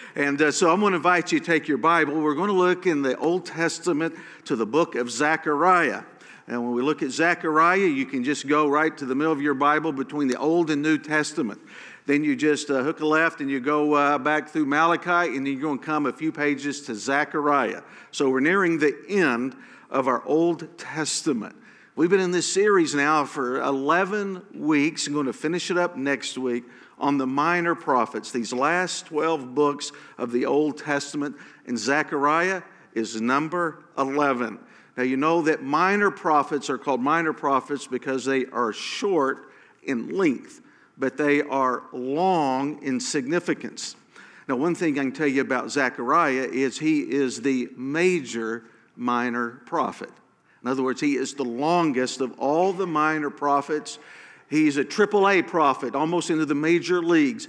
And so I'm going to invite you to take your Bible. We're going to look in the Old Testament to the book of Zechariah. And when we look at Zechariah, you can just go right to the middle of your Bible between the Old and New Testament. Then you just hook a left and you go back through Malachi, and then you're going to come a few pages to Zechariah. So we're nearing the end of our Old Testament. We've been in this series now for 11 weeks. I'm going to finish it up next week on the minor prophets, these last 12 books of the Old Testament. And Zechariah is number 11. Now, you know that minor prophets are called minor prophets because they are short in length, but they are long in significance. Now, one thing I can tell you about Zechariah is he is the major minor prophet. In other words, he is the longest of all the minor prophets. He's a AAA prophet, almost into the major leagues.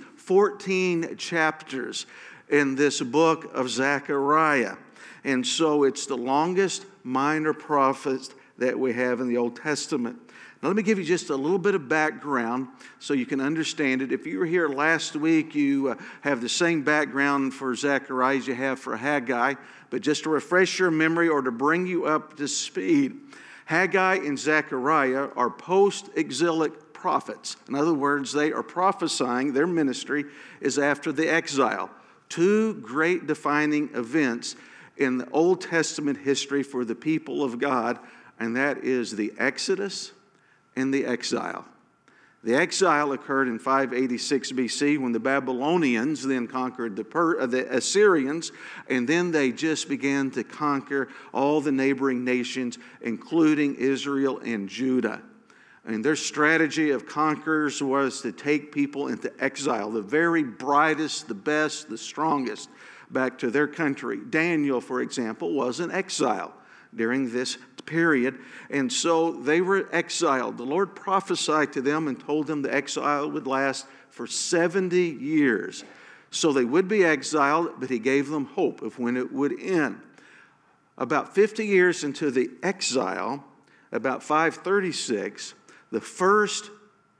14 chapters in this book of Zechariah. And so it's the longest minor prophet that we have in the Old Testament. Now, let me give you just a little bit of background so you can understand it. If you were here last week, you have the same background for Zechariah as you have for Haggai. But just to refresh your memory or to bring you up to speed, Haggai and Zechariah are post-exilic prophets. In other words, they are prophesying, their ministry is after the exile. Two great defining events in the Old Testament history for the people of God, and that is the Exodus and the exile. The exile occurred in 586 BC when the Babylonians then conquered the Assyrians, and then they just began to conquer all the neighboring nations, including Israel and Judah. And their strategy of conquerors was to take people into exile, the very brightest, the best, the strongest, back to their country. Daniel, for example, was in exile during this period, and so they were exiled. The Lord prophesied to them and told them the exile would last for 70 years. So they would be exiled, but he gave them hope of when it would end. About 50 years into the exile, about 536, the first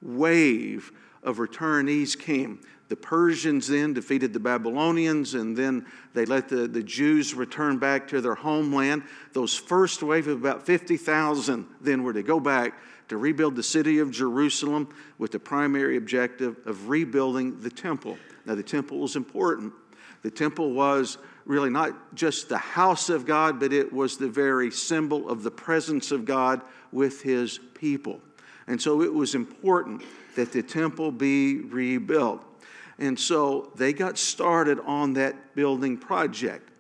wave of returnees came. The Persians then defeated the Babylonians, and then they let the Jews return back to their homeland. Those first wave of about 50,000 then were to go back to rebuild the city of Jerusalem with the primary objective of rebuilding the temple. Now, the temple was important. The temple was really not just the house of God, but it was the very symbol of the presence of God with his people. And so it was important that the temple be rebuilt. And so they got started on that building project.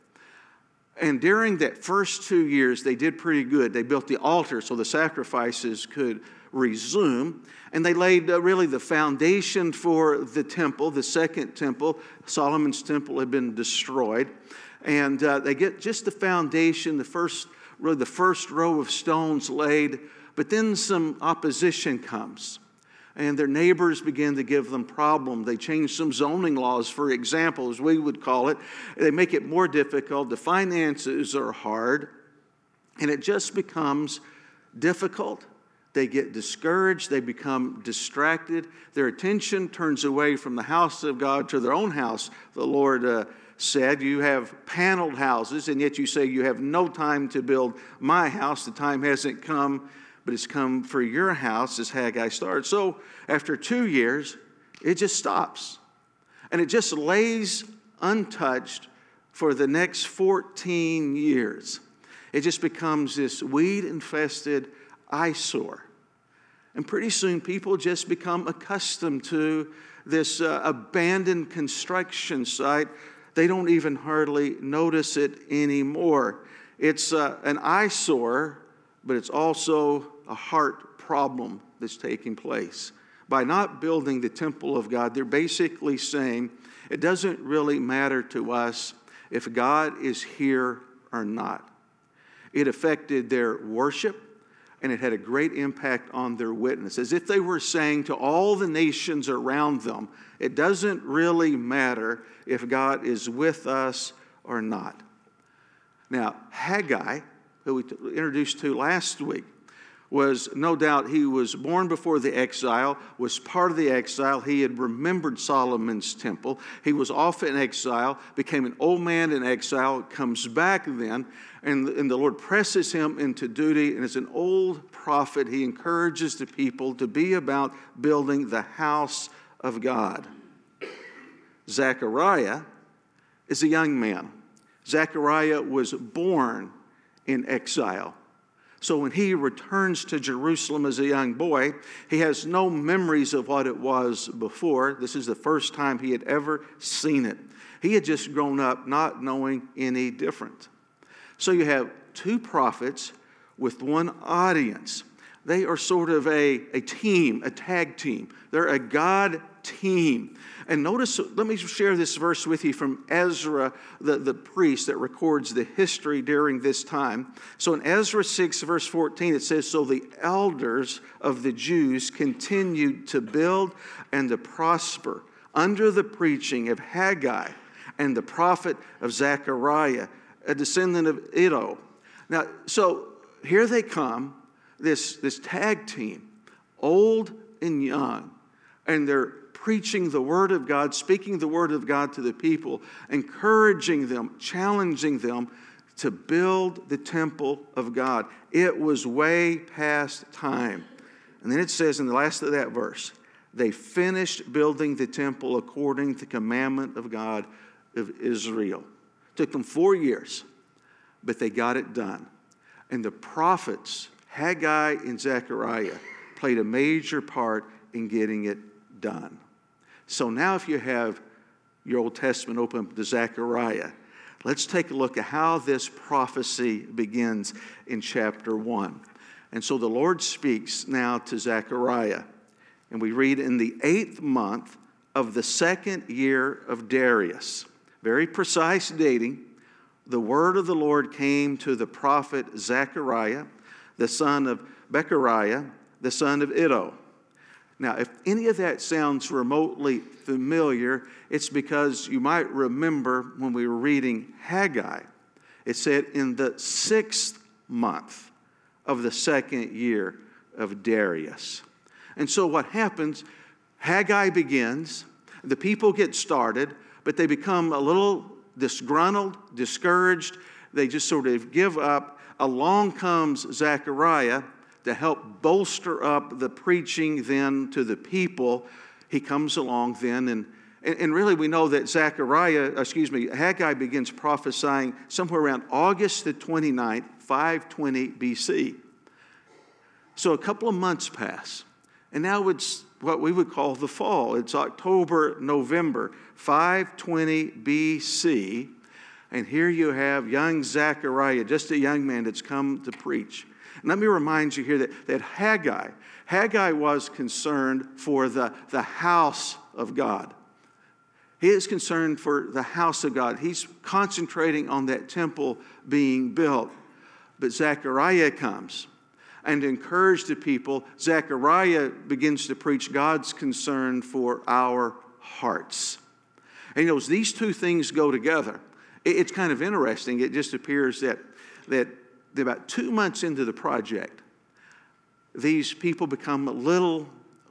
And during that first 2 years, they did pretty good. They built the altar so the sacrifices could resume. And they laid really the foundation for the temple, the second temple. Solomon's temple had been destroyed. And they get just the foundation, the first row of stones laid. But then some opposition comes. And their neighbors begin to give them problems. They change some zoning laws, for example, as we would call it. They make it more difficult. The finances are hard. And it just becomes difficult. They get discouraged. They become distracted. Their attention turns away from the house of God to their own house. The Lord said, you have paneled houses, and yet you say you have no time to build my house. The time hasn't come, but it's come for your house, as Haggai started. So after 2 years, it just stops. And it just lays untouched for the next 14 years. It just becomes this weed-infested eyesore. And pretty soon, people just become accustomed to this abandoned construction site. They don't even hardly notice it anymore. It's an eyesore, but it's also a heart problem that's taking place. By not building the temple of God, they're basically saying it doesn't really matter to us if God is here or not. It affected their worship, and it had a great impact on their witness. As if they were saying to all the nations around them, it doesn't really matter if God is with us or not. Now, Haggai, who we introduced to last week, was, no doubt, he was born before the exile, was part of the exile. He had remembered Solomon's temple. He was off in exile, became an old man in exile, comes back then, and the Lord presses him into duty. And as an old prophet, he encourages the people to be about building the house of God. Zechariah is a young man. Zechariah was born in exile. So when he returns to Jerusalem as a young boy, he has no memories of what it was before. This is the first time he had ever seen it. He had just grown up not knowing any different. So you have two prophets with one audience. They are sort of a team, a tag team. They're a God team. And notice, let me share this verse with you from Ezra, the priest that records the history during this time. So in Ezra 6, verse 14, it says, "So the elders of the Jews continued to build and to prosper under the preaching of Haggai and the prophet of Zechariah, a descendant of Iddo." Now, so here they come, this tag team, old and young, and they're preaching the Word of God, speaking the Word of God to the people, encouraging them, challenging them to build the temple of God. It was way past time. And then it says in the last of that verse, they finished building the temple according to the commandment of God of Israel. It took them 4 years, but they got it done. And the prophets, Haggai and Zechariah, played a major part in getting it done. So now if you have your Old Testament open up to Zechariah, let's take a look at how this prophecy begins in chapter 1. And so the Lord speaks now to Zechariah. And we read, "In the 8th month of the 2nd year of Darius," very precise dating, "the word of the Lord came to the prophet Zechariah, the son of Bechariah, the son of Iddo." Now, if any of that sounds remotely familiar, it's because you might remember when we were reading Haggai, it said in the 6th month of the 2nd year of Darius. And so what happens, Haggai begins, the people get started, but they become a little disgruntled, discouraged. They just sort of give up. Along comes Zechariah to help bolster up the preaching then to the people. He comes along then, and really we know that Haggai begins prophesying somewhere around August the 29th, 520 BC. So a couple of months pass, and now it's what we would call the fall. It's October, November, 520 BC, and here you have young Zechariah, just a young man that's come to preach. And let me remind you here that Haggai was concerned for the house of God. He is concerned for the house of God. He's concentrating on that temple being built. But Zechariah comes and to encourage the people. Zechariah begins to preach God's concern for our hearts. And you know, as these two things go together, it's kind of interesting. It just appears that about 2 months into the project, these people become a little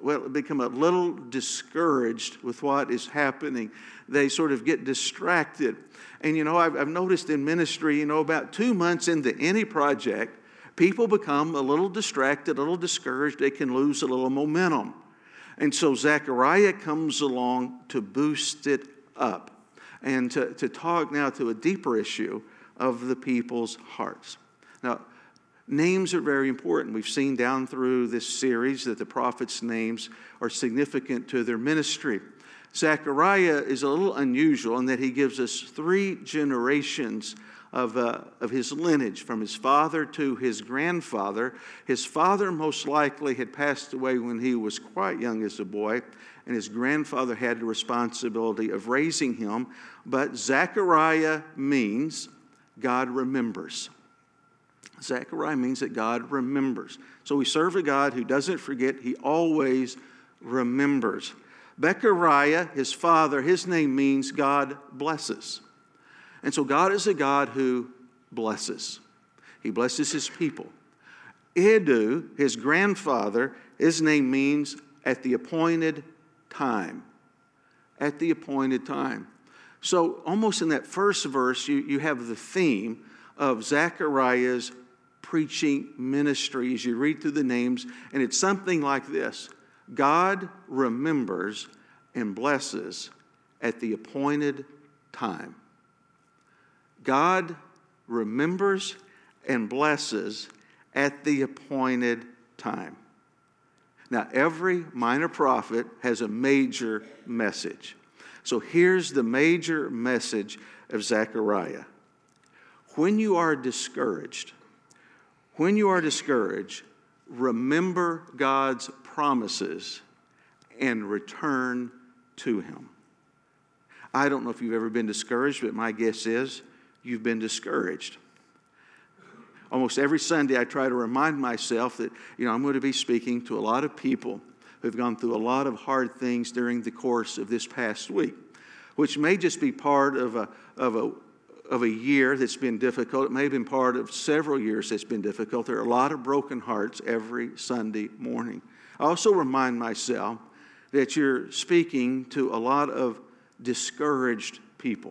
discouraged with what is happening. They sort of get distracted. And you know, I've noticed in ministry, about 2 months into any project, people become a little distracted, a little discouraged. They can lose a little momentum. And so Zechariah comes along to boost it up and to talk now to a deeper issue of the people's hearts. Now, names are very important. We've seen down through this series that the prophets' names are significant to their ministry. Zechariah is a little unusual in that he gives us 3 generations of his lineage, from his father to his grandfather. His father most likely had passed away when he was quite young as a boy, and his grandfather had the responsibility of raising him. But Zechariah means God remembers. Zechariah means that God remembers. So we serve a God who doesn't forget. He always remembers. Bechariah, his father, his name means God blesses. And so God is a God who blesses. He blesses his people. Iddo, his grandfather, his name means at the appointed time. At the appointed time. So almost in that first verse, you have the theme of Zechariah's preaching ministry as you read through the names, and it's something like this. God remembers and blesses at the appointed time. God remembers and blesses at the appointed time. Now, every minor prophet has a major message. So here's the major message of Zechariah. When you are discouraged, remember God's promises and return to Him. I don't know if you've ever been discouraged, but my guess is you've been discouraged. Almost every Sunday I try to remind myself that, I'm going to be speaking to a lot of people who've gone through a lot of hard things during the course of this past week, which may just be part of a year that's been difficult. It may have been part of several years that's been difficult. There are a lot of broken hearts every Sunday morning. I also remind myself that you're speaking to a lot of discouraged people.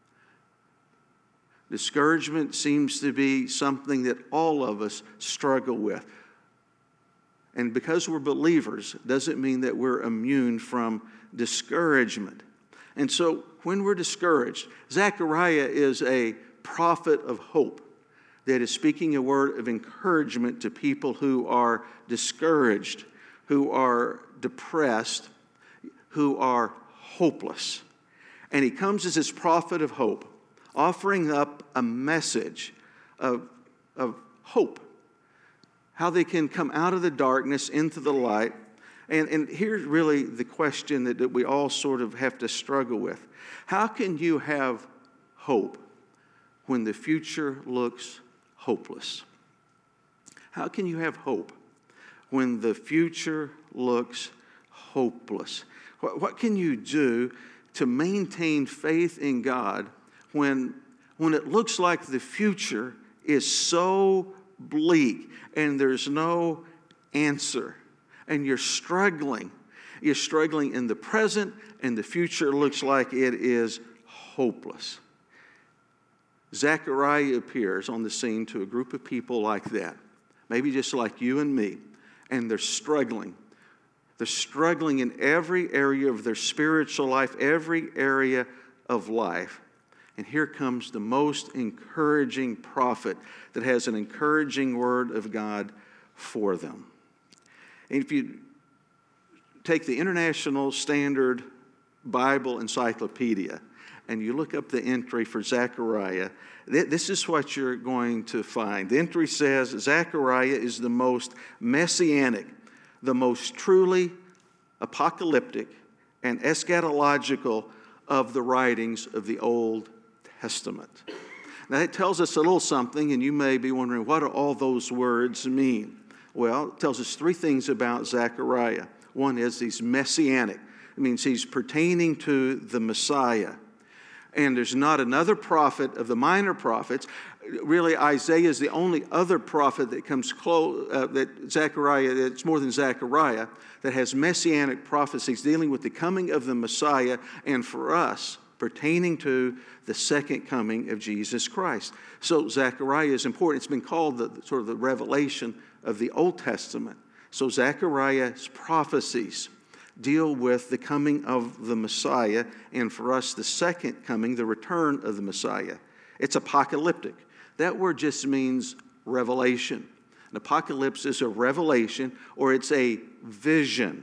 Discouragement seems to be something that all of us struggle with. And because we're believers, doesn't mean that we're immune from discouragement. And so when we're discouraged, Zechariah is a prophet of hope that is speaking a word of encouragement to people who are discouraged, who are depressed, who are hopeless. And he comes as this prophet of hope, offering up a message of hope, how they can come out of the darkness into the light. And here's really the question that we all sort of have to struggle with. How can you have hope when the future looks hopeless? How can you have hope when the future looks hopeless? What can you do to maintain faith in God when it looks like the future is so bleak and there's no answer and you're struggling? You're struggling in the present and the future looks like it is hopeless. Zechariah appears on the scene to a group of people like that, maybe just like you and me, and they're struggling. They're struggling in every area of their spiritual life, every area of life. And here comes the most encouraging prophet that has an encouraging word of God for them. And if you take the International Standard Bible Encyclopedia and you look up the entry for Zechariah, this is what you're going to find. The entry says Zechariah is the most messianic, the most truly apocalyptic and eschatological of the writings of the Old Testament. Now, that tells us a little something, and you may be wondering, what do all those words mean? Well, it tells us three things about Zechariah. One is he's messianic. It means he's pertaining to the Messiah. And there's not another prophet of the minor prophets. Really, Isaiah is the only other prophet that comes close, that's more than Zechariah, that has messianic prophecies dealing with the coming of the Messiah, and for us, pertaining to the second coming of Jesus Christ. So Zechariah is important. It's been called the revelation of the Old Testament. So Zechariah's prophecies deal with the coming of the Messiah, and for us, the second coming, the return of the Messiah. It's apocalyptic. That word just means revelation. An apocalypse is a revelation, or it's a vision.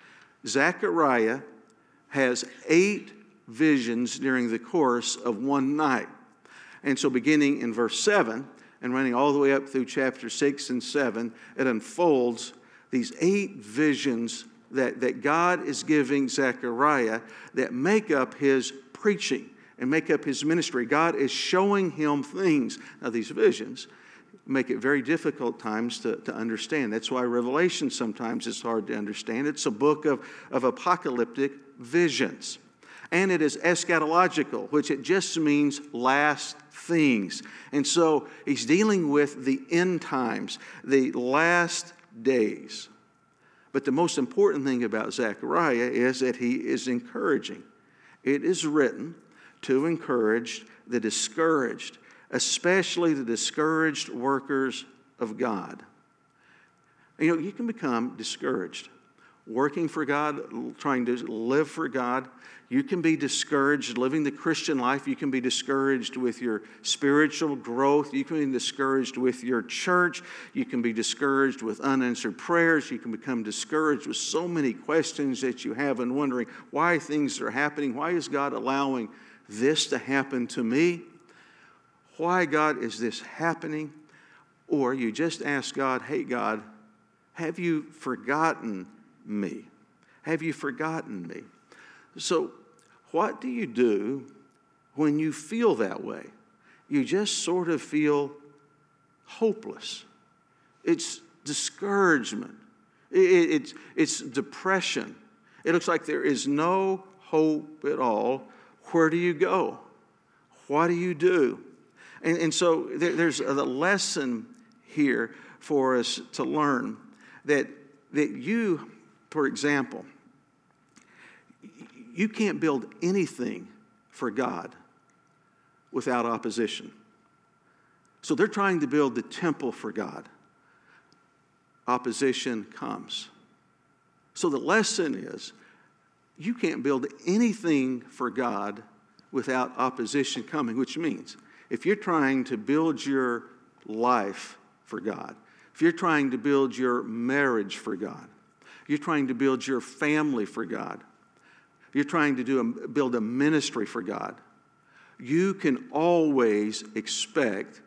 Zechariah has 8 visions during the course of one night. And so beginning in verse 7 and running all the way up through chapter 6 and 7, it unfolds these 8 visions that God is giving Zechariah that make up his preaching and make up his ministry. God is showing him things. Now, these visions make it very difficult times to understand. That's why Revelation sometimes is hard to understand. It's a book of apocalyptic visions. and it is eschatological, which it just means last things. And so he's dealing with the end times, the last days. But the most important thing about Zechariah is that he is encouraging. It is written to encourage the discouraged, especially the discouraged workers of God. You know, you can become discouraged. Working for God, trying to live for God. You can be discouraged living the Christian life. You can be discouraged with your spiritual growth. You can be discouraged with your church. You can be discouraged with unanswered prayers. You can become discouraged with so many questions that you have and wondering why things are happening. Why is God allowing this to happen to me? Why, God, is this happening? Or you just ask God, hey, God, have you forgotten me? Have you forgotten me? So what do you do when you feel that way? You just sort of feel hopeless. It's discouragement. It's depression. It looks like there is no hope at all. Where do you go? What do you do? And so there's a lesson here for us to learn that you, for example, you can't build anything for God without opposition. So they're trying to build the temple for God. Opposition comes. So the lesson is, you can't build anything for God without opposition coming, which means if you're trying to build your life for God, if you're trying to build your marriage for God, you're trying to build your family for God, you're trying to build a ministry for God, you can always expect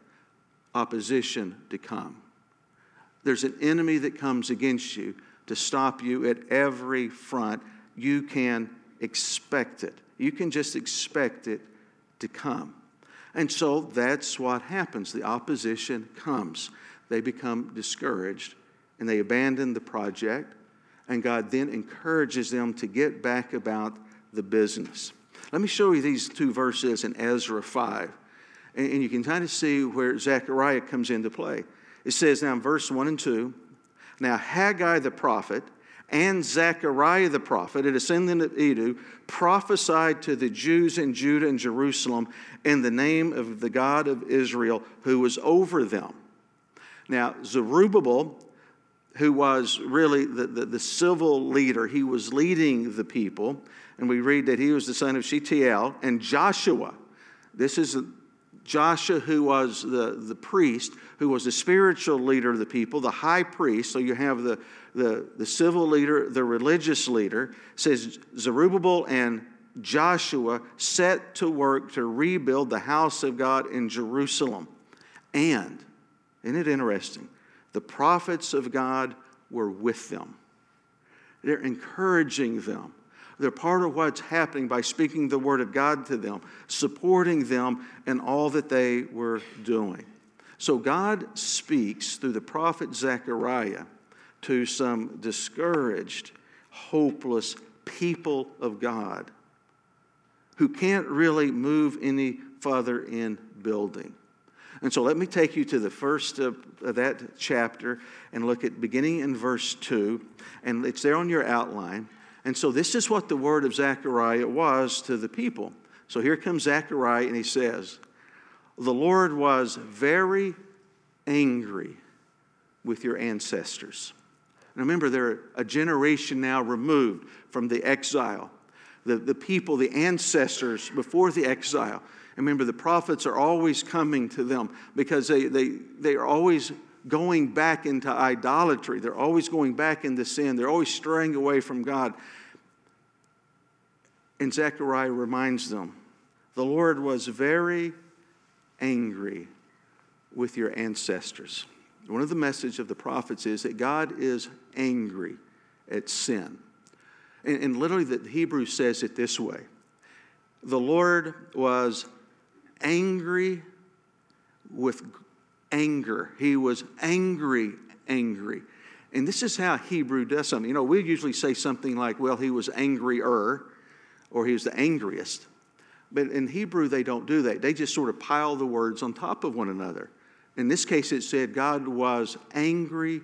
opposition to come. There's an enemy that comes against you to stop you at every front. You can expect it. You can just expect it to come. And so that's what happens. The opposition comes. They become discouraged and they abandon the project. And God then encourages them to get back about the business. Let me show you these two verses in Ezra 5. And you can kind of see where Zechariah comes into play. It says now in verse 1 and 2, now Haggai the prophet and Zechariah the prophet, a descendant of Edu, prophesied to the Jews in Judah and Jerusalem in the name of the God of Israel who was over them. Now Zerubbabel, who was really the civil leader, he was leading the people, and we read that he was the son of Shealtiel, and Joshua, this is Joshua who was the priest, who was the spiritual leader of the people, the high priest. So you have the civil leader, the religious leader. It says Zerubbabel and Joshua set to work to rebuild the house of God in Jerusalem. And, isn't it interesting? The prophets of God were with them. They're encouraging them. They're part of what's happening by speaking the word of God to them, supporting them in all that they were doing. So God speaks through the prophet Zechariah to some discouraged, hopeless people of God who can't really move any further in building. And so let me take you to the first of that chapter and look at beginning in verse 2. And it's there on your outline. And so this is what the word of Zechariah was to the people. So here comes Zechariah and he says, the Lord was very angry with your ancestors. And remember, they're a generation now removed from the exile. The people, the ancestors before the exile. And remember, the prophets are always coming to them because they are always going back into idolatry. They're always going back into sin. They're always straying away from God. And Zechariah reminds them, the Lord was very angry with your ancestors. One of the messages of the prophets is that God is angry at sin. And literally the Hebrew says it this way. The Lord was angry with anger. He was angry. And this is how Hebrew does something. You know, we usually say something like, well, he was angrier. or he was the angriest. But in Hebrew, they don't do that. They just sort of pile the words on top of one another. In this case, it said God was angry,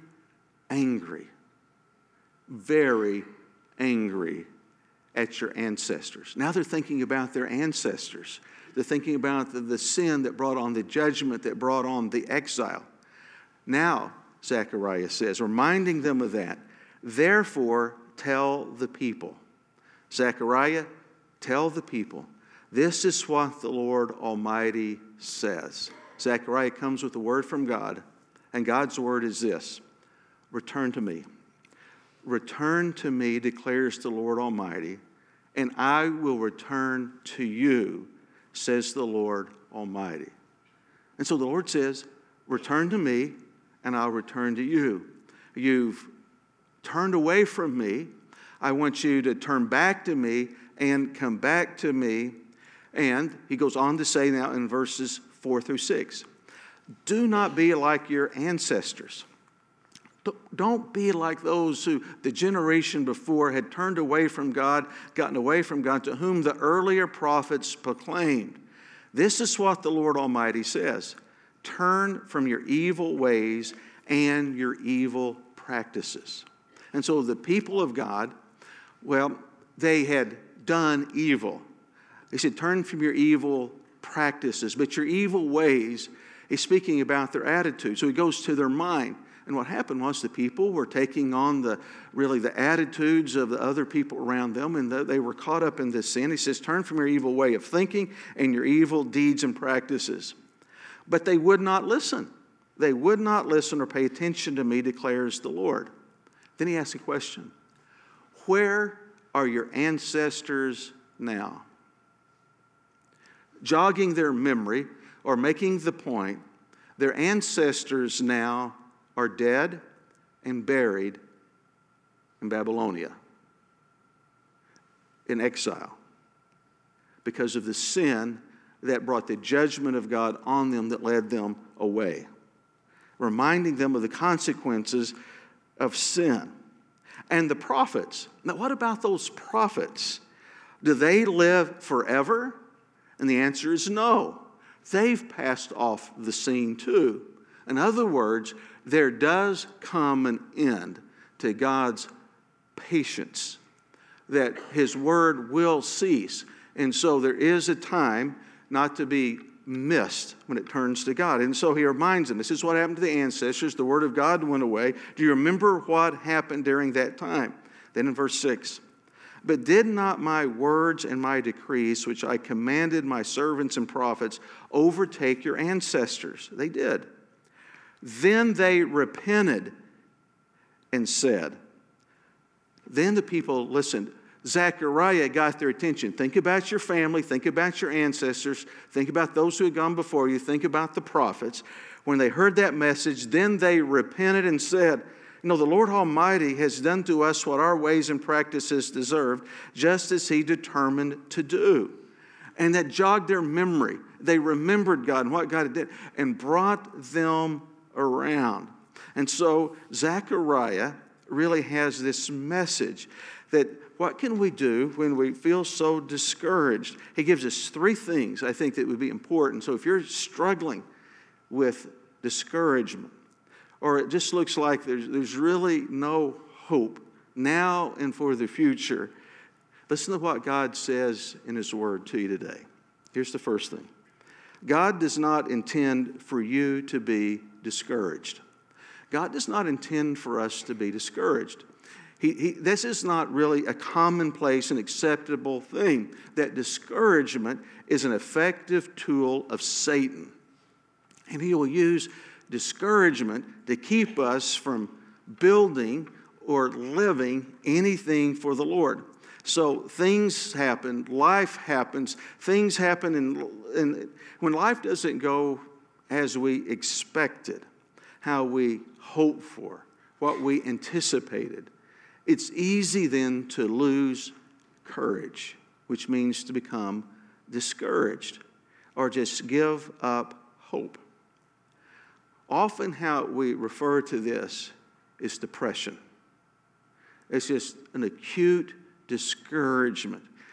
very angry at your ancestors. Now they're thinking about their ancestors. They're thinking about the sin that brought on the judgment, that brought on the exile. Now, Zechariah says, reminding them of that, therefore tell the people. Zechariah, tell the people, this is what the Lord Almighty says. Zechariah comes with a word from God, and God's word is this: return to me. Return to me, declares the Lord Almighty, and I will return to you, says the Lord Almighty. And so the Lord says, return to me, and I'll return to you. You've turned away from me. I want you to turn back to me and come back to me. And he goes on to say now in verses 4 through 6, do not be like your ancestors. Don't be like those who the generation before had turned away from God, gotten away from God, to whom the earlier prophets proclaimed. This is what the Lord Almighty says: turn from your evil ways and your evil practices. And so the people of God, well, they had done evil. He said, turn from your evil practices, but your evil ways, he's speaking about their attitude. So he goes to their mind. And what happened was the people were taking on the attitudes of the other people around them, and they were caught up in this sin. He says, turn from your evil way of thinking and your evil deeds and practices. But they would not listen. They would not listen or pay attention to me, declares the Lord. Then he asks a question: where are your ancestors now? Jogging their memory or making the point, their ancestors now are dead and buried in Babylonia, in exile, because of the sin that brought the judgment of God on them that led them away, reminding them of the consequences of sin. And the prophets, now what about those prophets? Do they live forever? And the answer is no. They've passed off the scene too. In other words, there does come an end to God's patience, that his word will cease. And so there is a time not to be missed when it turns to God. And so he reminds them, this is what happened to the ancestors. The word of God went away. Do you remember what happened during that time? Then in verse 6, but did not my words and my decrees, which I commanded my servants and prophets, overtake your ancestors? They did. Then they repented and said. Then the people listened. Zechariah got their attention. Think about your family. Think about your ancestors. Think about those who had gone before you. Think about the prophets. When they heard that message, then they repented and said, the Lord Almighty has done to us what our ways and practices deserved, just as he determined to do. And that jogged their memory. They remembered God and what God had done and brought them around. And so Zechariah really has this message that what can we do when we feel so discouraged? He gives us three things I think that would be important. So if you're struggling with discouragement, or it just looks like there's really no hope now and for the future, listen to what God says in his word to you today. Here's the first thing. God does not intend for you to be discouraged. God does not intend for us to be discouraged. This is not really a commonplace and acceptable thing, that discouragement is an effective tool of Satan. And he will use discouragement to keep us from building or living anything for the Lord. So things happen, life happens, things happen, and when life doesn't go as we expected, how we hoped for, what we anticipated, it's easy then to lose courage, which means to become discouraged or just give up hope. Often how we refer to this is depression. It's just an acute discouragement.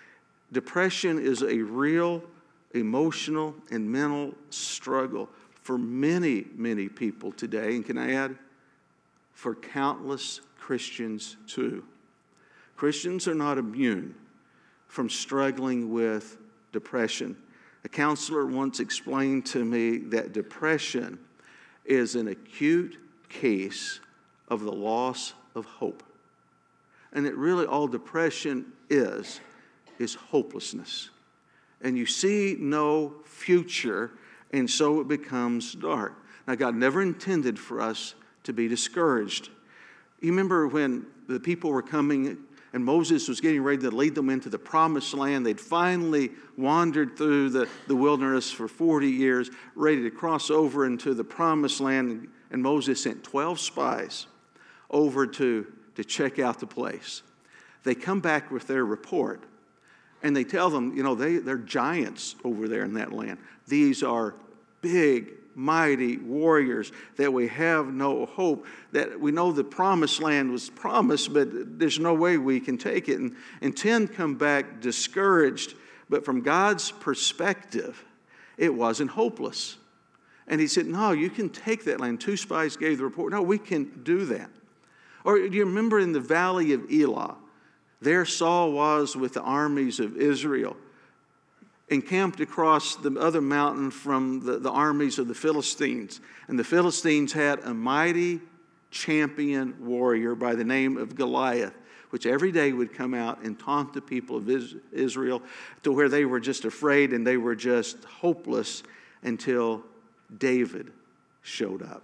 Depression is a real emotional and mental struggle for many, many people today. And can I add, for countless Christians too. Christians are not immune from struggling with depression. A counselor once explained to me that depression is an acute case of the loss of hope. And that really all depression is hopelessness. And you see no future, and so it becomes dark. Now, God never intended for us to be discouraged. You remember when the people were coming and Moses was getting ready to lead them into the promised land. They'd finally wandered through the wilderness for 40 years, ready to cross over into the promised land. And Moses sent 12 spies over to check out the place. They come back with their report, and they tell them, they're giants over there in that land. These are big, mighty warriors, that we have no hope, that we know the promised land was promised, but there's no way we can take it. And 10 come back discouraged, but from God's perspective, it wasn't hopeless. And he said, no, you can take that land. 2 spies gave the report. No, we can do that. Or do you remember in the valley of Elah, there Saul was with the armies of Israel, encamped across the other mountain from the armies of the Philistines. And the Philistines had a mighty champion warrior by the name of Goliath, which every day would come out and taunt the people of Israel to where they were just afraid and they were just hopeless until David showed up.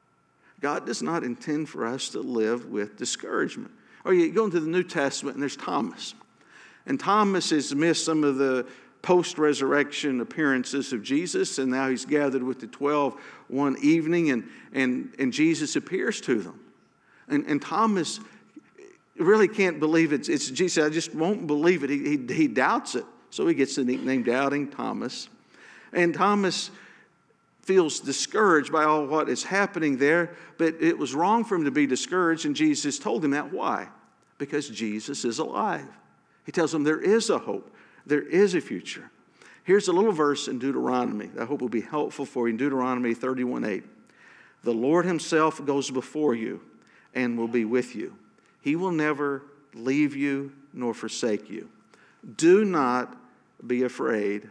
God does not intend for us to live with discouragement. Or you go into the New Testament and there's Thomas. And Thomas has missed some of the post-resurrection appearances of Jesus, and now he's gathered with the 12 one evening, and Jesus appears to them. And Thomas really can't believe it's Jesus. I just won't believe it. He doubts it. So he gets the nickname Doubting Thomas. And Thomas feels discouraged by all what is happening there, but it was wrong for him to be discouraged, and Jesus told him that. Why? Because Jesus is alive. He tells him there is a hope. There is a future. Here's a little verse in Deuteronomy that I hope will be helpful for you. In Deuteronomy 31:8. The Lord himself goes before you and will be with you. He will never leave you nor forsake you. Do not be afraid.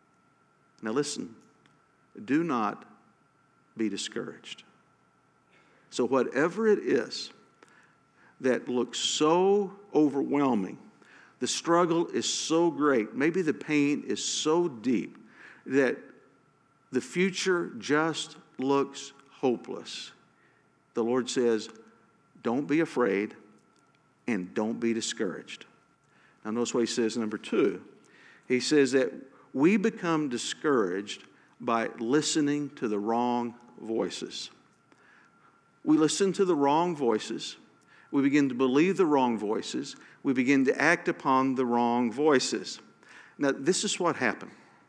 Now listen. Do not be discouraged. So whatever it is that looks so overwhelming, the struggle is so great, maybe the pain is so deep that the future just looks hopeless. The Lord says, don't be afraid and don't be discouraged. Now notice what he says, number 2. He says that we become discouraged by listening to the wrong voices. We listen to the wrong voices. We begin to believe the wrong voices. We begin to act upon the wrong voices. Now, this is what happened.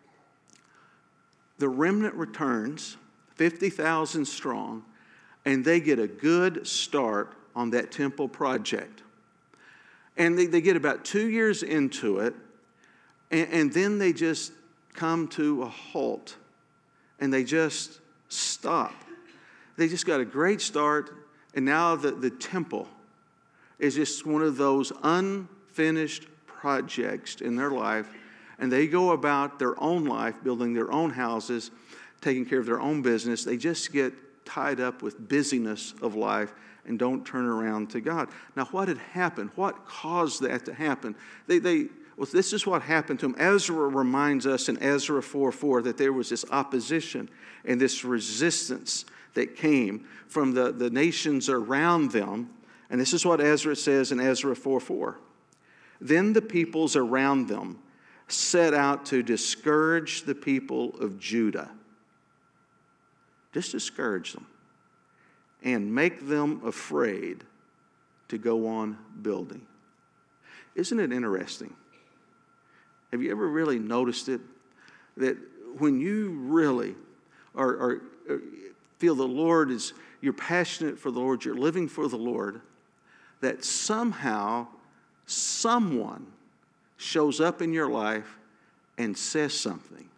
The remnant returns, 50,000 strong, and they get a good start on that temple project. And they get about 2 years into it, and then they just come to a halt, and they just stop. They just got a great start, and now the temple is just one of those unfinished projects in their life, and they go about their own life, building their own houses, taking care of their own business. They just get tied up with busyness of life and don't turn around to God. Now, what had happened? What caused that to happen? Well, this is what happened to them. Ezra reminds us in Ezra 4:4 that there was this opposition and this resistance that came from the nations around them. And this is what Ezra says in Ezra 4:4. Then the peoples around them set out to discourage the people of Judah. Just discourage them and make them afraid to go on building. Isn't it interesting? Have you ever really noticed it? That when you really are feel the Lord is, you're passionate for the Lord, you're living for the Lord, that somehow someone shows up in your life and says something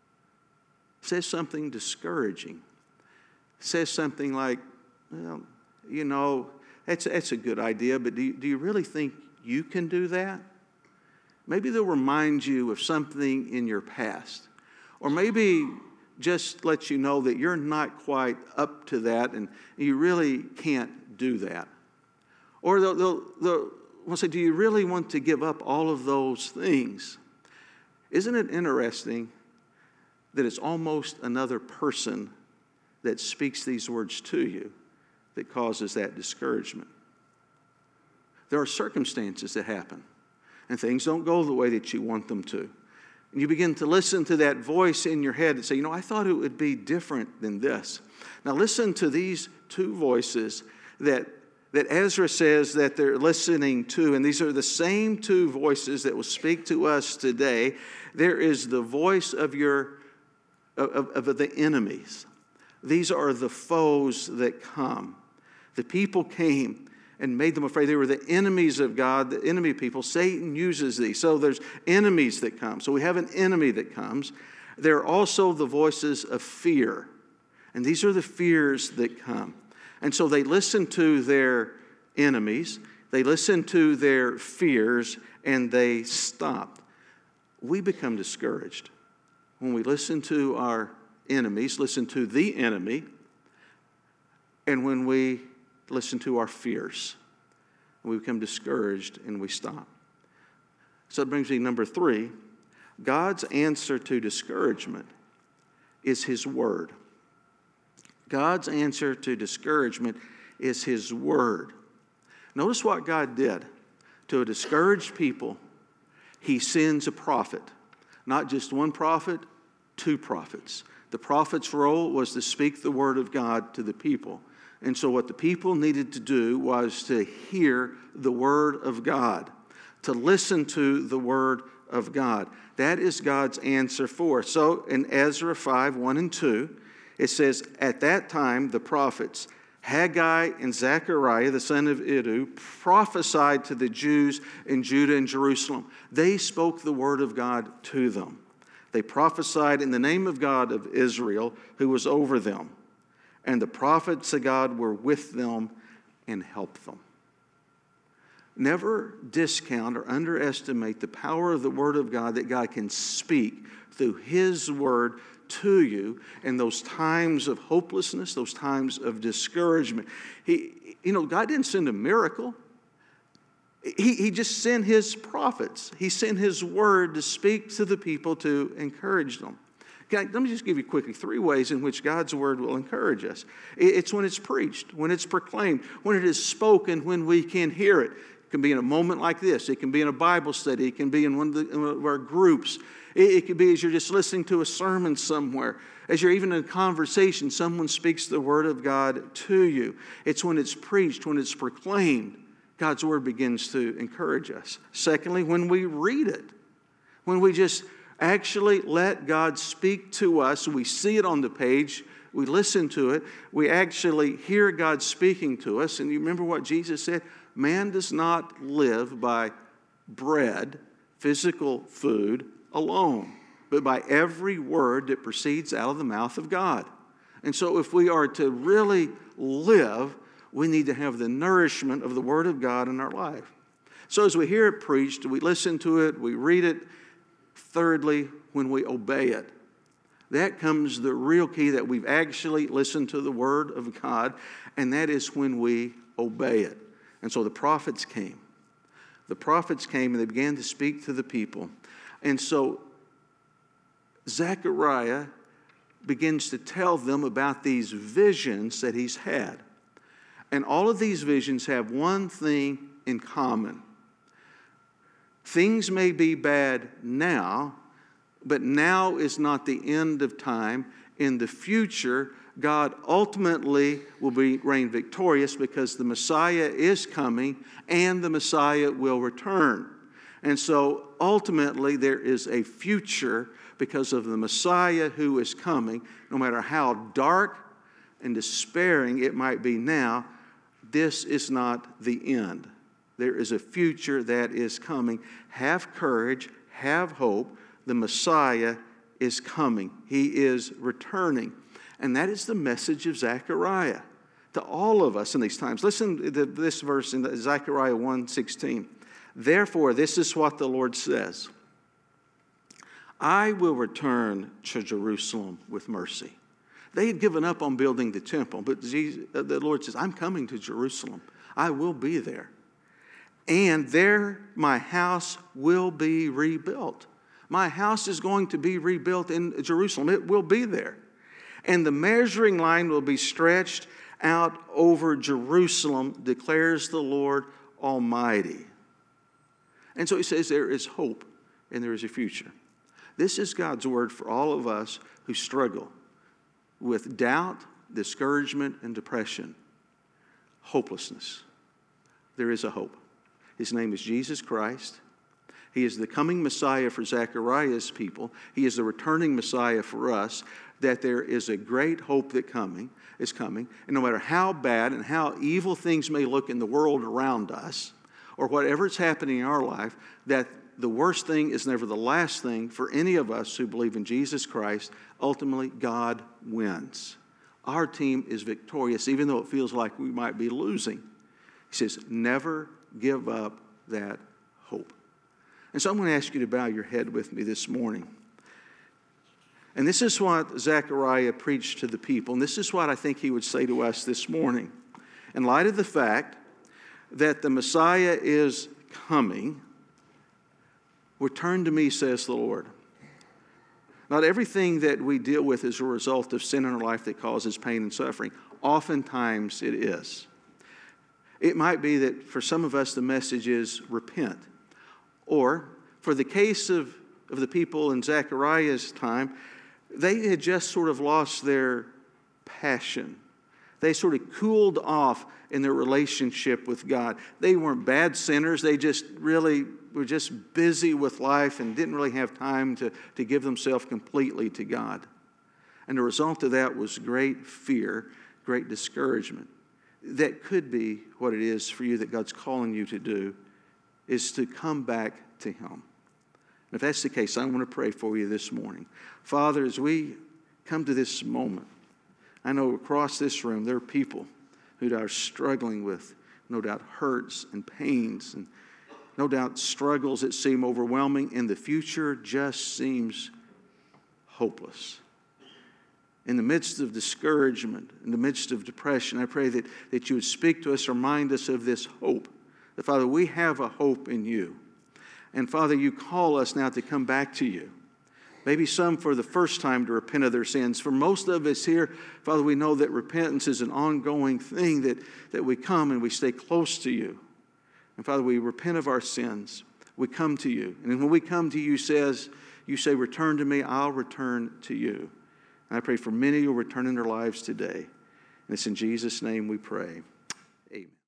discouraging, says something like, well, you know, that's a good idea, but do you really think you can do that? Maybe they'll remind you of something in your past, or maybe just let you know that you're not quite up to that and you really can't do that. Or they'll say, do you really want to give up all of those things? Isn't it interesting that it's almost another person that speaks these words to you that causes that discouragement? There are circumstances that happen, and things don't go the way that you want them to. And you begin to listen to that voice in your head and say, I thought it would be different than this. Now listen to these two voices that Ezra says that they're listening to, and these are the same two voices that will speak to us today. There is the voice of the enemies. These are the foes that come. The people came and made them afraid. They were the enemies of God, the enemy people. Satan uses these. So there's enemies that come. So we have an enemy that comes. There are also the voices of fear. And these are the fears that come. And so they listen to their enemies. They listen to their fears, and they stop. We become discouraged when we listen to our enemies, listen to the enemy, and when we listen to our fears. We become discouraged and we stop. So it brings me to number 3. God's answer to discouragement is His Word. God's answer to discouragement is His Word. Notice what God did. To a discouraged people, He sends a prophet. Not just one prophet, 2 prophets. The prophet's role was to speak the Word of God to the people. And so what the people needed to do was to hear the Word of God, to listen to the Word of God. That is God's answer for us. So in Ezra 5, 1 and 2, it says, at that time the prophets Haggai and Zechariah, the son of Iddo, prophesied to the Jews in Judah and Jerusalem. They spoke the Word of God to them. They prophesied in the name of God of Israel, who was over them. And the prophets of God were with them and helped them. Never discount or underestimate the power of the Word of God, that God can speak through His Word to you in those times of hopelessness, those times of discouragement. God didn't send a miracle. He just sent His prophets. He sent His Word to speak to the people, to encourage them. Okay, let me just give you quickly 3 ways in which God's Word will encourage us. It's when it's preached, when it's proclaimed, when it is spoken, when we can hear it. It can be in a moment like this. It can be in a Bible study. It can be in one of our groups. It could be as you're just listening to a sermon somewhere. As you're even in a conversation, someone speaks the Word of God to you. It's when it's preached, when it's proclaimed, God's Word begins to encourage us. Secondly, when we read it, when we just actually let God speak to us, we see it on the page, we listen to it, we actually hear God speaking to us. And you remember what Jesus said? Man does not live by bread, physical food, alone, but by every word that proceeds out of the mouth of God. And so if we are to really live, we need to have the nourishment of the Word of God in our life. So as we hear it preached, we listen to it, we read it. Thirdly, when we obey it. That comes the real key, that we've actually listened to the Word of God, and that is when we obey it. And so the prophets came. The prophets came and they began to speak to the people. And so Zechariah begins to tell them about these visions that he's had. And all of these visions have one thing in common. Things may be bad now, but now is not the end of time. In the future, God ultimately will reign victorious, because the Messiah is coming and the Messiah will return. And so ultimately there is a future because of the Messiah who is coming. No matter how dark and despairing it might be now, this is not the end. There is a future that is coming. Have courage. Have hope. The Messiah is coming. He is returning. And that is the message of Zechariah to all of us in these times. Listen to this verse in Zechariah 1:16. Therefore, this is what the Lord says. I will return to Jerusalem with mercy. They had given up on building the temple, but the Lord says, I'm coming to Jerusalem. I will be there. And there my house will be rebuilt. My house is going to be rebuilt in Jerusalem. It will be there. And the measuring line will be stretched out over Jerusalem, declares the Lord Almighty. And so he says there is hope and there is a future. This is God's word for all of us who struggle with doubt, discouragement, and depression. Hopelessness. There is a hope. His name is Jesus Christ. He is the coming Messiah for Zechariah's people. He is the returning Messiah for us, that there is a great hope that is coming. And no matter how bad and how evil things may look in the world around us, or whatever is happening in our life, that the worst thing is never the last thing for any of us who believe in Jesus Christ. Ultimately, God wins. Our team is victorious, even though it feels like we might be losing. He says, never give up that hope. And so I'm going to ask you to bow your head with me this morning. And this is what Zechariah preached to the people. And this is what I think he would say to us this morning. In light of the fact that the Messiah is coming, return to me, says the Lord. Not everything that we deal with is a result of sin in our life that causes pain and suffering. Oftentimes it is. It might be that for some of us the message is repent. Or, for the case of the people in Zechariah's time, they had just sort of lost their passion. They sort of cooled off in their relationship with God. They weren't bad sinners. They just really were just busy with life and didn't really have time to give themselves completely to God. And the result of that was great fear, great discouragement. That could be what it is for you that God's calling you to do, is to come back to Him. And if that's the case, I want to pray for you this morning. Father, as we come to this moment, I know across this room there are people who are struggling with, no doubt, hurts and pains, and no doubt struggles that seem overwhelming, and the future just seems hopeless. In the midst of discouragement, in the midst of depression, I pray that you would speak to us, remind us of this hope. That, Father, we have a hope in you. And, Father, you call us now to come back to you. Maybe some for the first time to repent of their sins. For most of us here, Father, we know that repentance is an ongoing thing, that we come and we stay close to you. And, Father, we repent of our sins. We come to you. And when we come to you, you say, return to me, I'll return to you. And I pray for many who will return in their lives today. And it's in Jesus' name we pray. Amen.